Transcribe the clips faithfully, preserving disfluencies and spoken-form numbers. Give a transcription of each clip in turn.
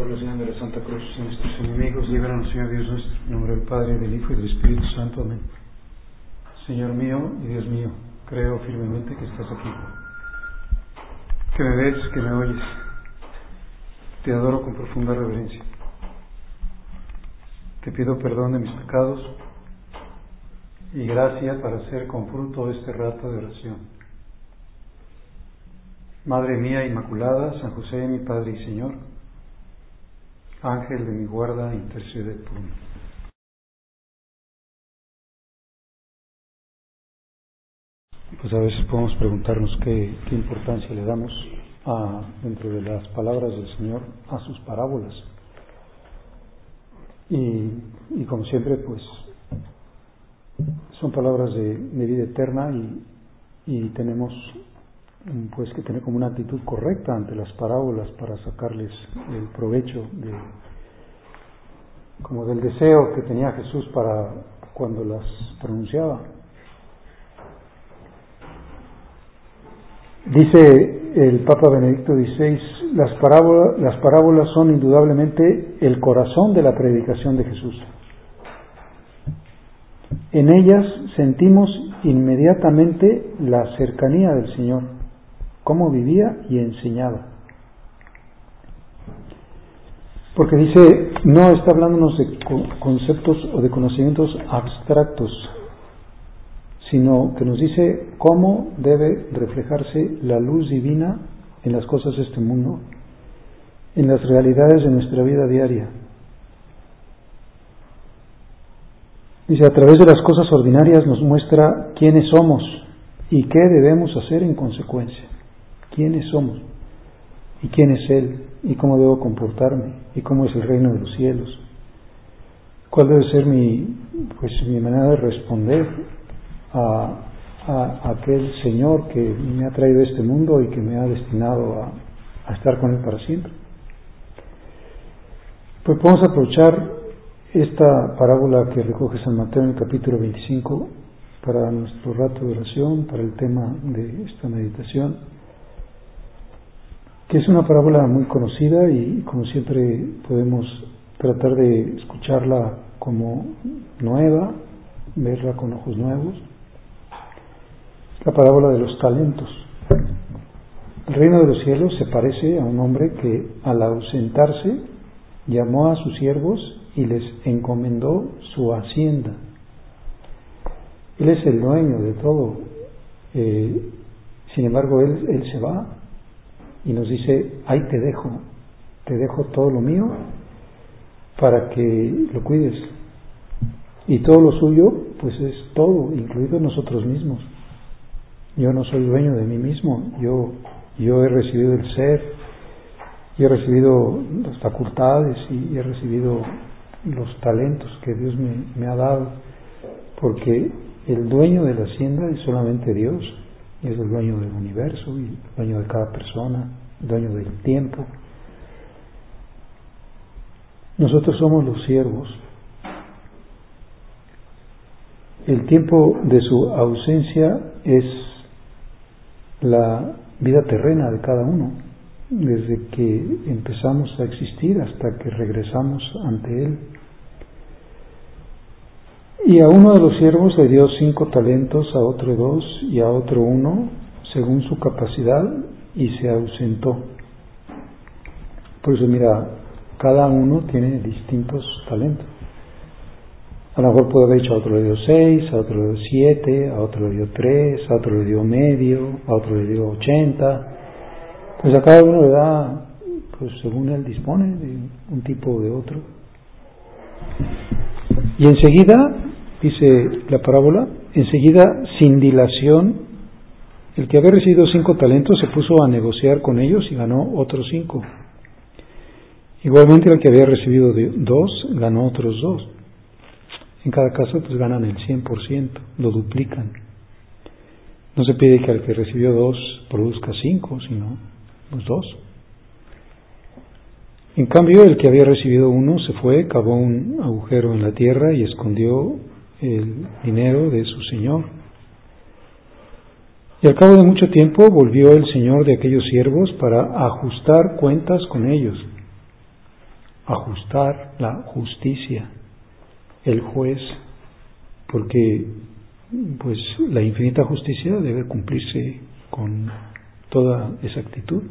por la señal de la Santa Cruz de nuestros enemigos, líbranos, Señor Dios nuestro, en nombre del Padre, del Hijo y del Espíritu Santo. Amén. Señor mío y Dios mío, creo firmemente que estás aquí, que me ves, que me oyes. Te adoro con profunda reverencia. Te pido perdón de mis pecados y gracia para hacer con fruto este rato de oración. Madre mía Inmaculada, San José, mi Padre y Señor, Ángel de mi guarda, intercede por mí. Pues a veces podemos preguntarnos qué, qué importancia le damos a, dentro de las palabras del Señor a sus parábolas. Y, y como siempre, pues son palabras de, de vida eterna y, y tenemos pues que tener como una actitud correcta ante las parábolas para sacarles el provecho de, como del deseo que tenía Jesús para cuando las pronunciaba. Dice el Papa Benedicto dieciséis, las parábolas, las parábolas son indudablemente el corazón de la predicación de Jesús. En ellas sentimos inmediatamente la cercanía del Señor, cómo vivía y enseñaba. Porque dice, no está hablándonos de conceptos o de conocimientos abstractos, sino que nos dice cómo debe reflejarse la luz divina en las cosas de este mundo, en las realidades de nuestra vida diaria. Dice, a través de las cosas ordinarias nos muestra quiénes somos y qué debemos hacer en consecuencia. ¿Quiénes somos? ¿Y quién es Él? ¿Y cómo debo comportarme? ¿Y cómo es el reino de los cielos? ¿Cuál debe ser mi, pues, mi manera de responder a, a, a aquel Señor que me ha traído a este mundo y que me ha destinado a, a estar con Él para siempre? Pues vamos a aprovechar esta parábola que recoge San Mateo en el capítulo veinticinco para nuestro rato de oración, para el tema de esta meditación, que es una parábola muy conocida y como siempre podemos tratar de escucharla como nueva, verla con ojos nuevos. La parábola de los talentos. El reino de los cielos se parece a un hombre que al ausentarse llamó a sus siervos y les encomendó su hacienda. Él es el dueño de todo, eh, sin embargo él, él se va y nos dice, ahí te dejo, te dejo todo lo mío para que lo cuides. Y todo lo suyo, pues es todo, incluido nosotros mismos. Yo no soy dueño de mí mismo, yo, yo he recibido el ser, yo he recibido las facultades y he recibido los talentos que Dios me, me ha dado, porque el dueño de la hacienda es solamente Dios. Es el dueño del universo y el dueño de cada persona, el dueño del tiempo. Nosotros somos los siervos. El tiempo de su ausencia es la vida terrena de cada uno, desde que empezamos a existir hasta que regresamos ante Él. Y a uno de los siervos le dio cinco talentos, a otro dos y a otro uno, según su capacidad, y se ausentó. Por eso, mira, cada uno tiene distintos talentos. A lo mejor puede haber dicho, a otro le dio seis, a otro le dio siete, a otro le dio tres, a otro le dio medio, a otro le dio ochenta. Pues a cada uno le da, pues según él dispone, de un tipo o de otro. Y enseguida, dice la parábola, enseguida, sin dilación, el que había recibido cinco talentos se puso a negociar con ellos y ganó otros cinco. Igualmente el que había recibido dos, ganó otros dos. En cada caso, pues ganan el cien por ciento, lo duplican. No se pide que al que recibió dos produzca cinco, sino los dos. En cambio, el que había recibido uno se fue, cavó un agujero en la tierra y escondió el dinero de su señor. Y al cabo de mucho tiempo volvió el señor de aquellos siervos para ajustar cuentas con ellos. ajustar la justicia, el juez, porque pues la infinita justicia debe cumplirse con toda exactitud.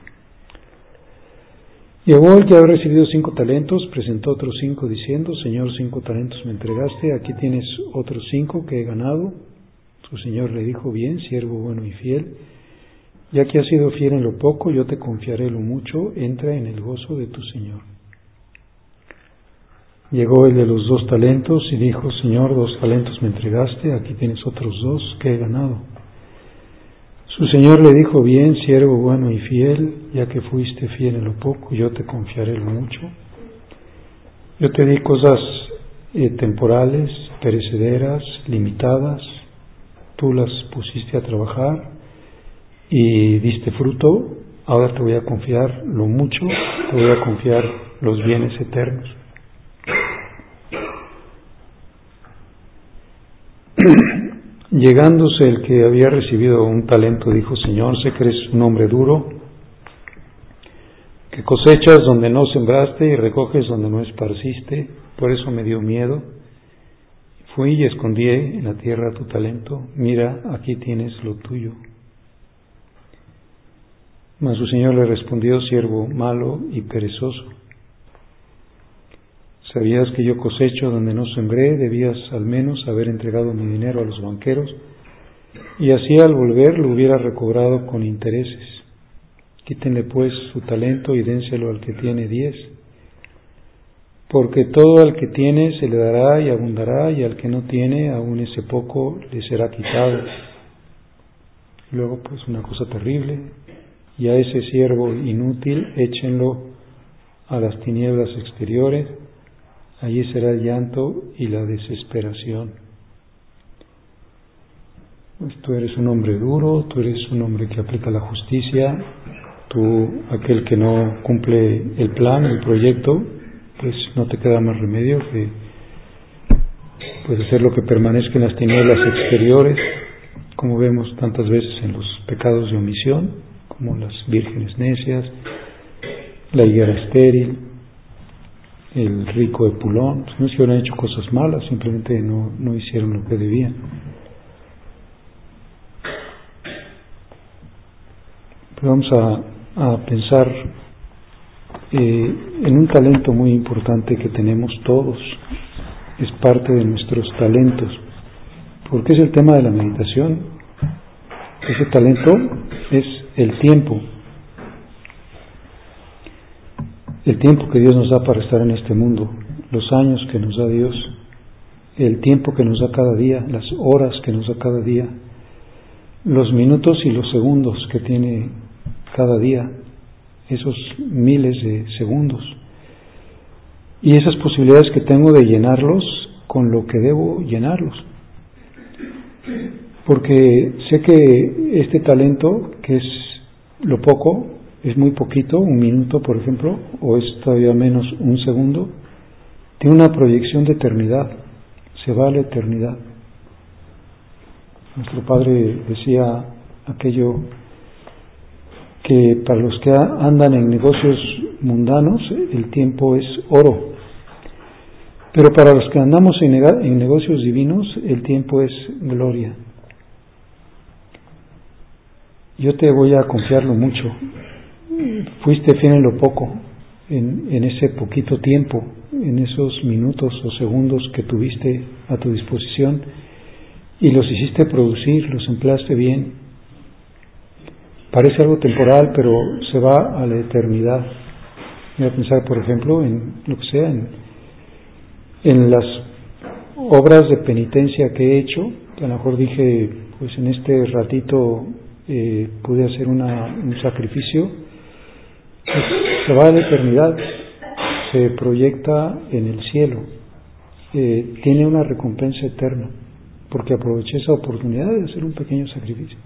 Llegó el que había recibido cinco talentos, presentó otros cinco diciendo: Señor, cinco talentos me entregaste, aquí tienes otros cinco que he ganado. Su señor le dijo: bien, siervo bueno y fiel, ya que has sido fiel en lo poco, yo te confiaré lo mucho, entra en el gozo de tu señor. Llegó el de los dos talentos y dijo: Señor, dos talentos me entregaste, aquí tienes otros dos que he ganado. Su señor le dijo: bien, siervo bueno y fiel, ya que fuiste fiel en lo poco, yo te confiaré lo mucho. Yo te di cosas eh, temporales, perecederas, limitadas, tú las pusiste a trabajar y diste fruto, ahora te voy a confiar lo mucho, te voy a confiar los bienes eternos. Llegándose el que había recibido un talento, dijo: Señor, sé que eres un hombre duro, que cosechas donde no sembraste y recoges donde no esparciste, por eso me dio miedo. Fui y escondí en la tierra tu talento, mira, aquí tienes lo tuyo. Mas su señor le respondió: siervo malo y perezoso, sabías que yo cosecho donde no sembré, debías al menos haber entregado mi dinero a los banqueros, y así al volver lo hubiera recobrado con intereses. Quítenle pues su talento y dénselo al que tiene diez, porque todo al que tiene se le dará y abundará, y al que no tiene, aún ese poco le será quitado. Luego pues una cosa terrible: y a ese siervo inútil échenlo a las tinieblas exteriores, allí será el llanto y la desesperación. Pues tú eres un hombre duro, tú eres un hombre que aplica la justicia, tú, aquel que no cumple el plan, el proyecto, pues no te queda más remedio que pues hacer lo que permanezca en las tinieblas exteriores, como vemos tantas veces en los pecados de omisión, como las vírgenes necias, la higuera estéril, el rico Epulón. Pues no es que hubieran hecho cosas malas, simplemente no, no hicieron lo que debían. Pero vamos a, a pensar eh, en un talento muy importante que tenemos todos, es parte de nuestros talentos, porque es el tema de la meditación. Ese talento es el tiempo. El tiempo que Dios nos da para estar en este mundo, los años que nos da Dios, el tiempo que nos da cada día, las horas que nos da cada día, los minutos y los segundos que tiene cada día, esos miles de segundos, y esas posibilidades que tengo de llenarlos con lo que debo llenarlos. Porque sé que este talento, que es lo poco, es muy poquito, un minuto por ejemplo, o es todavía menos un segundo, tiene una proyección de eternidad, se va a la eternidad. Nuestro Padre decía aquello que para los que andan en negocios mundanos el tiempo es oro, pero para los que andamos en, en negocios divinos el tiempo es gloria. Yo te voy a confiarlo mucho. Fuiste fiel en lo poco, en, en ese poquito tiempo, en esos minutos o segundos que tuviste a tu disposición, y los hiciste producir, los empleaste bien. Parece algo temporal, pero se va a la eternidad. Voy a pensar, por ejemplo, en lo que sea, en, en las obras de penitencia que he hecho, que a lo mejor dije, pues en este ratito eh, pude hacer una, un sacrificio, pues se va a la eternidad, se proyecta en el cielo, eh, tiene una recompensa eterna, porque aproveché esa oportunidad de hacer un pequeño sacrificio.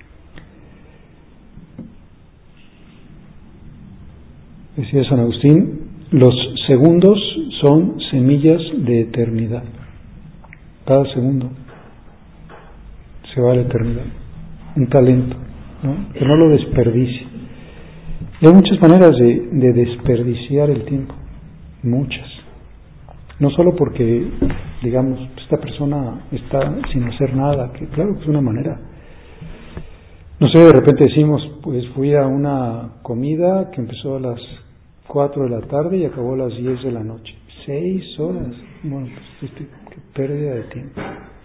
Decía San Agustín, los segundos son semillas de eternidad. Cada segundo se va a la eternidad. Un talento, ¿no? Que no lo desperdicie. Y hay muchas maneras de, de desperdiciar el tiempo. muchas. No solo porque, digamos, esta persona está sin hacer nada, que claro que es una manera. No sé, de repente decimos, pues fui a una comida que empezó a las cuatro de la tarde y acabó a las diez de la noche. Seis horas. Bueno, pues este, qué pérdida de tiempo.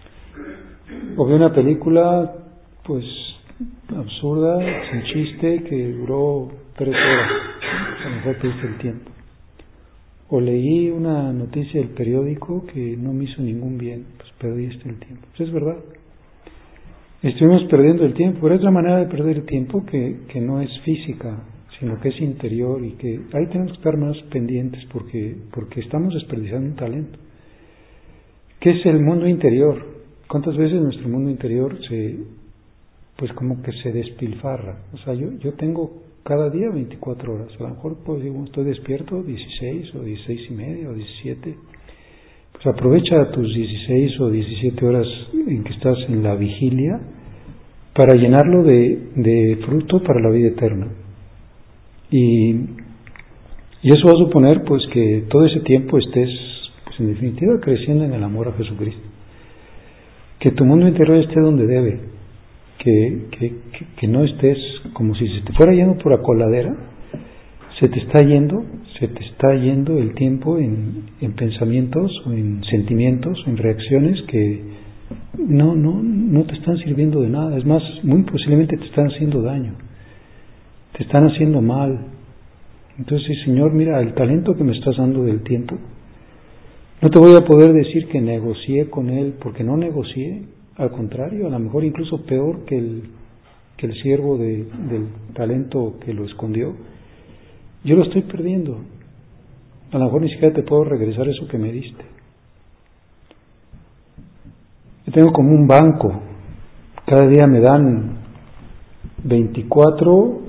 O vi una película, pues, absurda, sin chiste, que duró tres horas. A lo mejor perdiste el tiempo. O leí una noticia del periódico que no me hizo ningún bien, pues perdiste el tiempo. Pues es verdad. Estuvimos perdiendo el tiempo, pero es la manera de perder el tiempo que, que no es física, sino que es interior, y que ahí tenemos que estar más pendientes porque, porque estamos desperdiciando un talento. ¿Qué es el mundo interior? ¿Cuántas veces nuestro mundo interior se, pues como que se despilfarra? O sea, yo, yo tengo cada día veinticuatro horas, a lo mejor pues digo, estoy despierto dieciséis o dieciséis y media o diecisiete. Pues aprovecha tus dieciséis o diecisiete horas en que estás en la vigilia para llenarlo de, de fruto para la vida eterna. Y, y eso va a suponer pues que todo ese tiempo estés, pues en definitiva, creciendo en el amor a Jesucristo. Que tu mundo interior esté donde debe, que, que, que, que no estés como si se te fuera yendo por la coladera, se te está yendo, se te está yendo el tiempo en, en pensamientos o en sentimientos, en reacciones que no, no, no te están sirviendo de nada. Es más, muy posiblemente te están haciendo daño, te están haciendo mal. Entonces, Señor, mira, el talento que me estás dando del tiempo, no te voy a poder decir que negocié con Él, porque no negocié, al contrario, a lo mejor incluso peor que el, que el siervo de, del talento que lo escondió. Yo lo estoy perdiendo. A lo mejor ni siquiera te puedo regresar eso que me diste. Yo tengo como un banco. Cada día me dan veinticuatro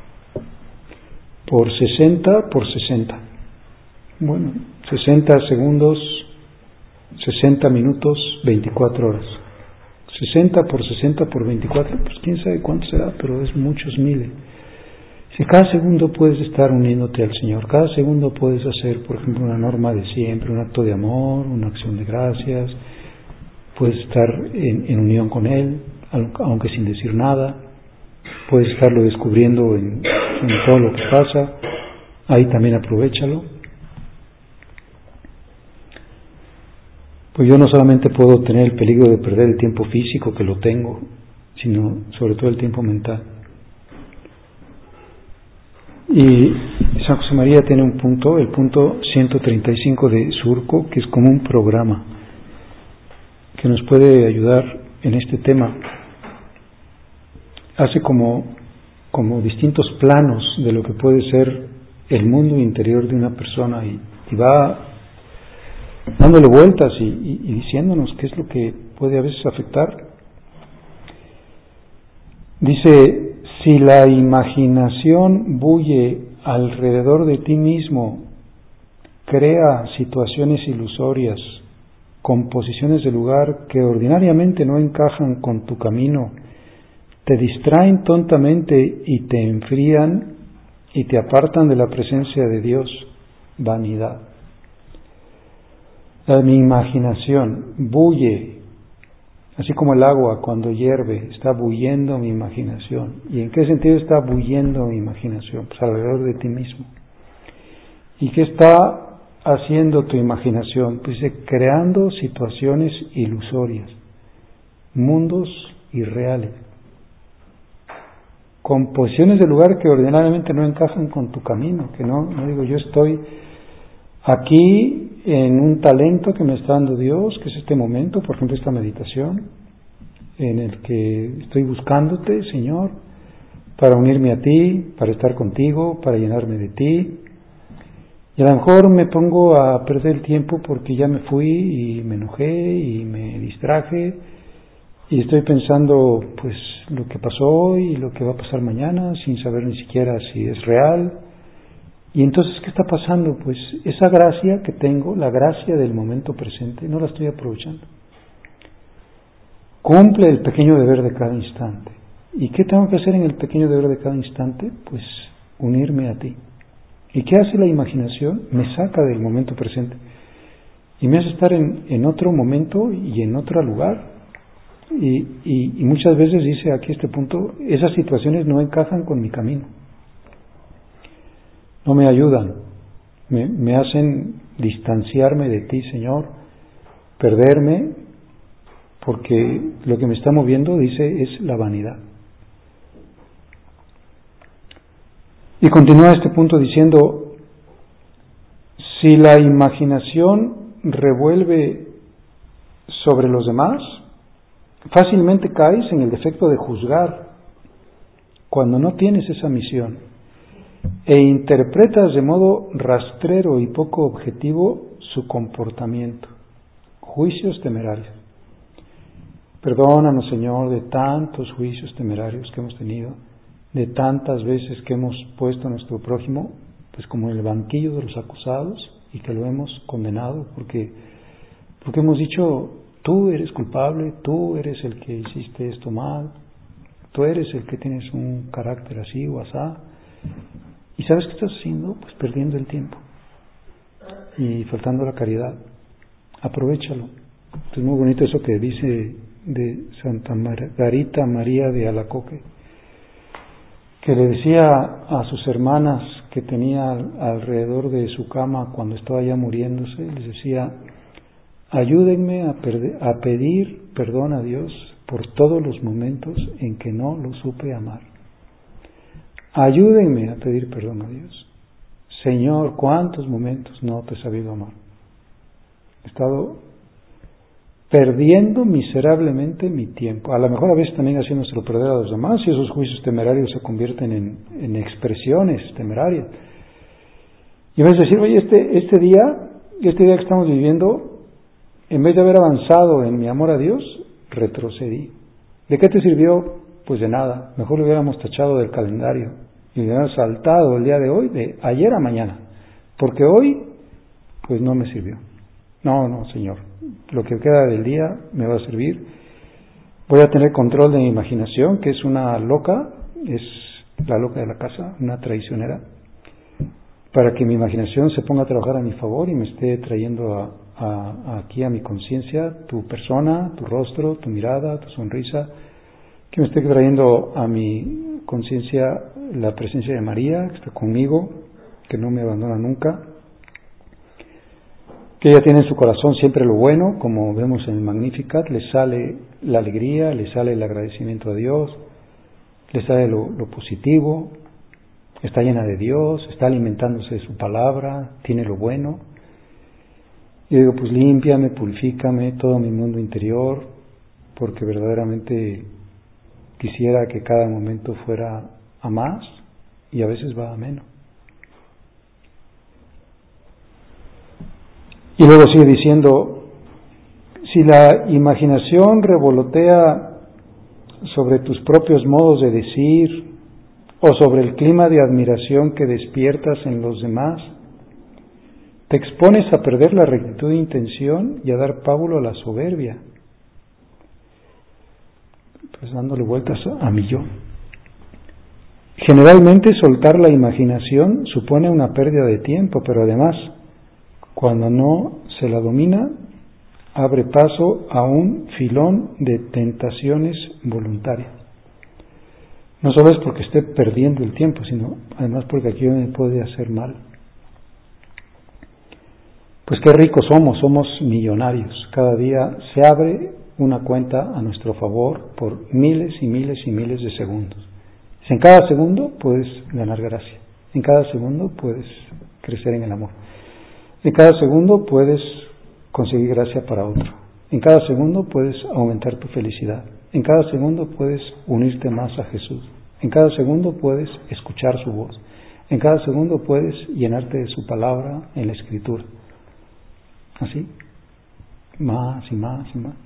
por sesenta por sesenta. Bueno, sesenta segundos, sesenta minutos, veinticuatro horas. sesenta por sesenta por veinticuatro, pues quién sabe cuánto será, pero es muchos miles. Si cada segundo puedes estar uniéndote al Señor, cada segundo puedes hacer, por ejemplo, una norma de siempre, un acto de amor, una acción de gracias, puedes estar en, en unión con Él, aunque sin decir nada, puedes estarlo descubriendo en, en todo lo que pasa, ahí también aprovéchalo. Pues yo no solamente puedo tener el peligro de perder el tiempo físico, que lo tengo, sino sobre todo el tiempo mental. Y San José María tiene un punto, el punto ciento treinta y cinco de Surco, que es como un programa que nos puede ayudar en este tema. Hace como, como distintos planos de lo que puede ser el mundo interior de una persona y, y va dándole vueltas y, y, y diciéndonos qué es lo que puede a veces afectar. Dice: si la imaginación bulle alrededor de ti mismo, crea situaciones ilusorias, composiciones de lugar que ordinariamente no encajan con tu camino, te distraen tontamente y te enfrían y te apartan de la presencia de Dios, vanidad. La, mi imaginación bulle, así como el agua cuando hierve, está bullendo mi imaginación. ¿Y en qué sentido está bullendo mi imaginación? Pues alrededor de ti mismo. ¿Y qué está haciendo tu imaginación? Pues creando situaciones ilusorias, mundos irreales, composiciones de lugar que ordinariamente no encajan con tu camino, que no, no digo yo estoy aquí en un talento que me está dando Dios, que es este momento, por ejemplo esta meditación, en el que estoy buscándote, Señor, para unirme a ti, para estar contigo, para llenarme de ti. Y a lo mejor me pongo a perder el tiempo porque ya me fui y me enojé y me distraje y estoy pensando pues lo que pasó hoy y lo que va a pasar mañana sin saber ni siquiera si es real. Y entonces, ¿qué está pasando? Pues esa gracia que tengo, la gracia del momento presente, no la estoy aprovechando. Cumple el pequeño deber de cada instante. ¿Y qué tengo que hacer en el pequeño deber de cada instante? Pues unirme a ti, ¿Y qué hace la imaginación? Me saca del momento presente y me hace estar en, en otro momento y en otro lugar. Y, y, y muchas veces dice aquí este punto, esas situaciones no encajan con mi camino, no me ayudan, me, me hacen distanciarme de ti, Señor, perderme, porque lo que me está moviendo, dice, es la vanidad. Y continúa este punto diciendo, si la imaginación revuelve sobre los demás, fácilmente caes en el defecto de juzgar cuando no tienes esa misión e interpretas de modo rastrero y poco objetivo su comportamiento. Juicios temerarios. Perdónanos, Señor, de tantos juicios temerarios que hemos tenido, de tantas veces que hemos puesto a nuestro prójimo pues como en el banquillo de los acusados y que lo hemos condenado porque, porque hemos dicho, tú eres culpable, tú eres el que hiciste esto mal, tú eres el que tienes un carácter así o asá. ¿Y sabes qué estás haciendo? Pues perdiendo el tiempo y faltando la caridad. Aprovéchalo. Es muy bonito eso que dice de Santa Margarita María de Alacoque, que le decía a sus hermanas que tenía alrededor de su cama cuando estaba ya muriéndose, les decía, ayúdenme a, perder, a pedir perdón a Dios por todos los momentos en que no lo supe amar. Ayúdenme a pedir perdón a Dios. Señor, ¿cuántos momentos no te he sabido amar? He estado perdiendo miserablemente mi tiempo. A lo mejor a veces también haciéndoselo perder a los demás y esos juicios temerarios se convierten en, en expresiones temerarias. Y en vez de decir, oye, este, este día, este día que estamos viviendo, en vez de haber avanzado en mi amor a Dios, retrocedí. ¿De qué te sirvió? Pues de nada. Mejor lo hubiéramos tachado del calendario y le hubiéramos saltado el día de hoy, de ayer a mañana. Porque hoy, pues no me sirvió. No, no, Señor. Lo que queda del día me va a servir. Voy a tener control de mi imaginación, que es una loca, es la loca de la casa, una traicionera, para que mi imaginación se ponga a trabajar a mi favor y me esté trayendo a, a, a aquí a mi conciencia tu persona, tu rostro, tu mirada, tu sonrisa, que me esté trayendo a mi conciencia la presencia de María, que está conmigo, que no me abandona nunca, que ella tiene en su corazón siempre lo bueno, como vemos en el Magnificat, le sale la alegría, le sale el agradecimiento a Dios, le sale lo, lo positivo, está llena de Dios, está alimentándose de su palabra, tiene lo bueno. Yo digo, pues límpiame, purifícame todo mi mundo interior, porque verdaderamente quisiera que cada momento fuera a más y a veces va a menos. Y luego sigue diciendo, si la imaginación revolotea sobre tus propios modos de decir o sobre el clima de admiración que despiertas en los demás, te expones a perder la rectitud de intención y a dar pábulo a la soberbia, pues dándole vueltas a mi yo. Generalmente soltar la imaginación supone una pérdida de tiempo, pero además, cuando no se la domina, abre paso a un filón de tentaciones voluntarias. No solo es porque esté perdiendo el tiempo, sino además porque aquí me puede hacer mal. Pues qué ricos somos, somos millonarios. Cada día se abre una cuenta a nuestro favor por miles y miles y miles de segundos. En cada segundo puedes ganar gracia, en cada segundo puedes crecer en el amor. En cada segundo puedes conseguir gracia para otro. En cada segundo puedes aumentar tu felicidad. En cada segundo puedes unirte más a Jesús. En cada segundo puedes escuchar su voz. En cada segundo puedes llenarte de su palabra en la Escritura. Así, más y más y más.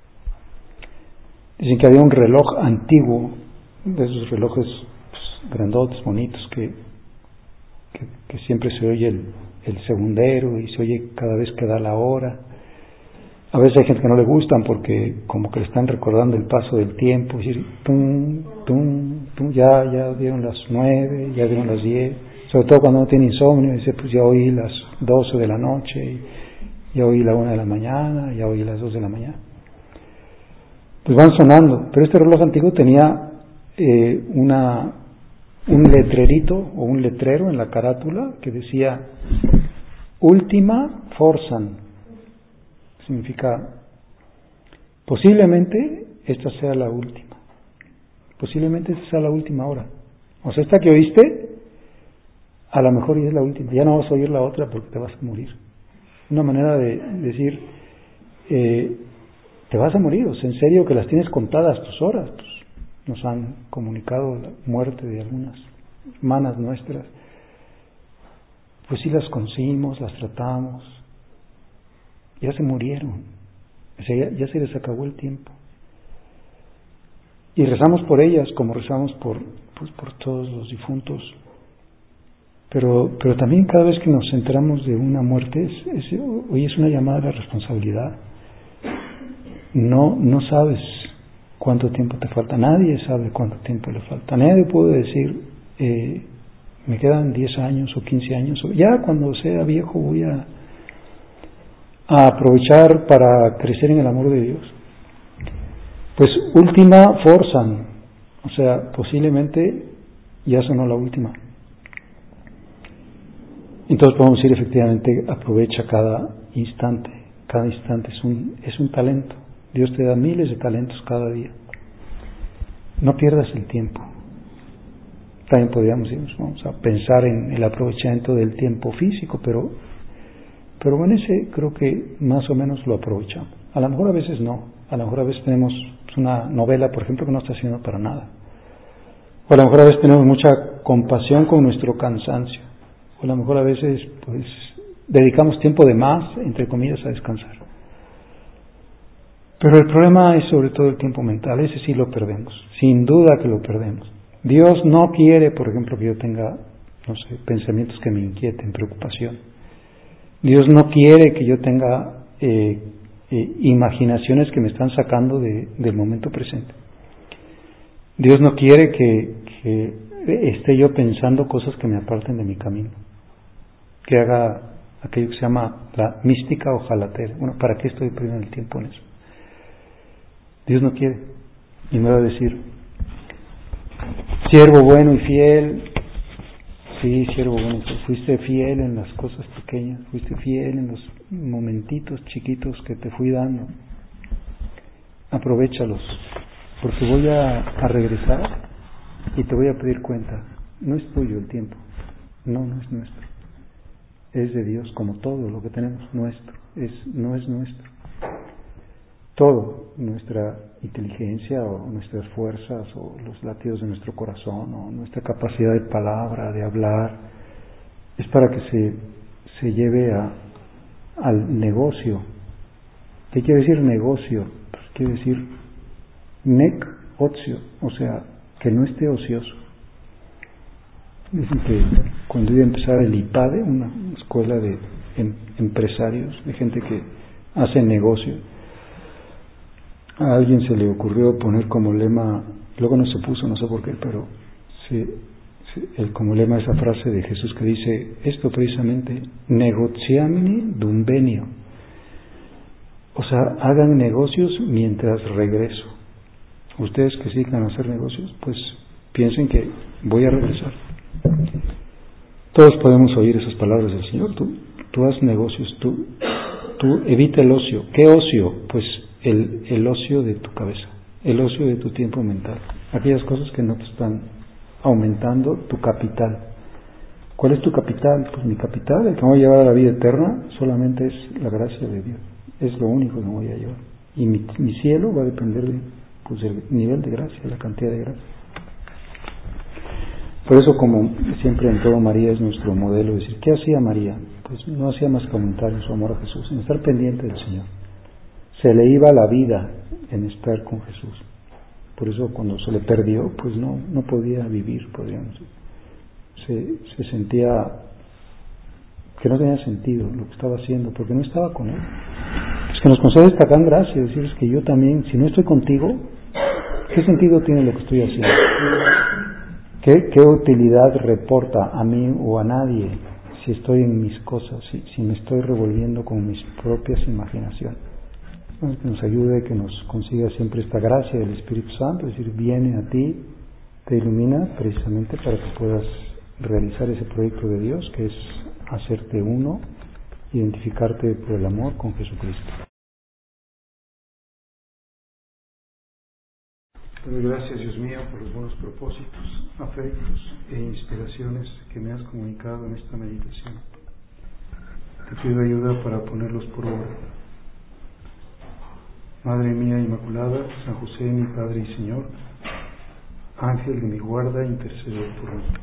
Dicen que había un reloj antiguo, de esos relojes pues, grandotes, bonitos, que, que, que siempre se oye el el segundero y se oye cada vez que da la hora. A veces hay gente que no le gustan porque como que le están recordando el paso del tiempo, es decir, tum, tum, tum, ya, ya dieron las nueve, ya dieron las diez, sobre todo cuando uno tiene insomnio, dice, pues ya oí las doce de la noche, ya oí la una de la mañana, ya oí las dos de la mañana. Pues van sonando, pero este reloj antiguo tenía eh, una, un letrerito o un letrero en la carátula que decía Ultima Forsan, significa posiblemente esta sea la última, posiblemente esta sea la última hora, o sea, esta que oíste a lo mejor ya es la última, ya no vas a oír la otra porque te vas a morir. Una manera de decir eh, te vas a morir, o sea, en serio que las tienes contadas tus horas. Pues nos han comunicado la muerte de algunas hermanas nuestras, pues sí las conocimos, las tratamos, ya se murieron, o sea, ya, ya se les acabó el tiempo. Y rezamos por ellas como rezamos por, pues, por todos los difuntos. Pero, pero también cada vez que nos enteramos de una muerte, es, es, hoy es una llamada de responsabilidad. No, no sabes cuánto tiempo te falta, nadie sabe cuánto tiempo le falta, nadie puede decir, eh, me quedan diez años o quince años, o ya cuando sea viejo voy a, a aprovechar para crecer en el amor de Dios. Pues última forzan, o sea, posiblemente ya sonó la última. Entonces podemos decir efectivamente, aprovecha cada instante, cada instante es un, es un talento. Dios te da miles de talentos cada día. No pierdas el tiempo. También podríamos decir, vamos a pensar en el aprovechamiento del tiempo físico, pero, pero bueno, ese creo que más o menos lo aprovechamos. A lo mejor a veces no, a lo mejor a veces tenemos una novela, por ejemplo, que no está sirviendo para nada. O a lo mejor a veces tenemos mucha compasión con nuestro cansancio. O a lo mejor a veces pues dedicamos tiempo de más, entre comillas, a descansar. Pero el problema es sobre todo el tiempo mental, ese sí lo perdemos, sin duda que lo perdemos. Dios no quiere, por ejemplo, que yo tenga, no sé, pensamientos que me inquieten, preocupación. Dios no quiere que yo tenga eh, eh, imaginaciones que me están sacando de, del momento presente. Dios no quiere que, que esté yo pensando cosas que me aparten de mi camino, que haga aquello que se llama la mística ojalatera. Bueno, ¿para qué estoy perdiendo el tiempo en eso? Dios no quiere, y me va a decir, siervo bueno y fiel, sí, siervo bueno y fiel, fuiste fiel en las cosas pequeñas, fuiste fiel en los momentitos chiquitos que te fui dando, aprovéchalos, porque voy a, a regresar y te voy a pedir cuenta. No es tuyo el tiempo, no, no es nuestro, es de Dios, como todo lo que tenemos, nuestro, es, no es nuestro. Todo, nuestra inteligencia o nuestras fuerzas o los latidos de nuestro corazón o nuestra capacidad de palabra, de hablar, es para que se, se lleve a, al negocio. ¿Qué quiere decir negocio? Pues quiere decir nec ocio, o sea, que no esté ocioso. Dicen que cuando iba a empezar el I P A D E, una escuela de em, empresarios, de gente que hace negocio, a alguien se le ocurrió poner como lema, luego no se puso, no sé por qué, pero sí, sí, el, como lema esa frase de Jesús que dice esto precisamente, negotiamini dum venio, o sea, hagan negocios mientras regreso. Ustedes que sí van a hacer negocios, pues piensen que voy a regresar. Todos podemos oír esas palabras del Señor. Tú, tú haz negocios, tú, tú evita el ocio. ¿Qué ocio? Pues El, el ocio de tu cabeza, el ocio de tu tiempo mental, aquellas cosas que no te están aumentando tu capital. ¿Cuál es tu capital? Pues mi capital, el que me voy a llevar a la vida eterna, solamente es la gracia de Dios, es lo único que me voy a llevar. Y mi, mi cielo va a depender de, pues, del nivel de gracia, la cantidad de gracia. Por eso, como siempre en todo, María es nuestro modelo. Decir, ¿qué hacía María? Pues no hacía más que aumentar en su amor a Jesús, en estar pendiente del Señor. Se le iba la vida en estar con Jesús. Por eso cuando se le perdió, pues no, no podía vivir, podríamos decir. Se, se sentía que no tenía sentido lo que estaba haciendo, porque no estaba con Él. Es que nos concede esta gran gracia, decir, es que yo también, si no estoy contigo, ¿qué sentido tiene lo que estoy haciendo? ¿Qué, qué utilidad reporta a mí o a nadie si estoy en mis cosas, si, si me estoy revolviendo con mis propias imaginaciones? Entonces, que nos ayude, que nos consiga siempre esta gracia del Espíritu Santo, es decir, viene a ti, te ilumina precisamente para que puedas realizar ese proyecto de Dios, que es hacerte uno, identificarte por el amor con Jesucristo. Te doy gracias, Dios mío, por los buenos propósitos, afectos e inspiraciones que me has comunicado en esta meditación. Te pido ayuda para ponerlos por obra. Madre mía Inmaculada, San José, mi Padre y Señor, Ángel de mi guarda, intercede por mí.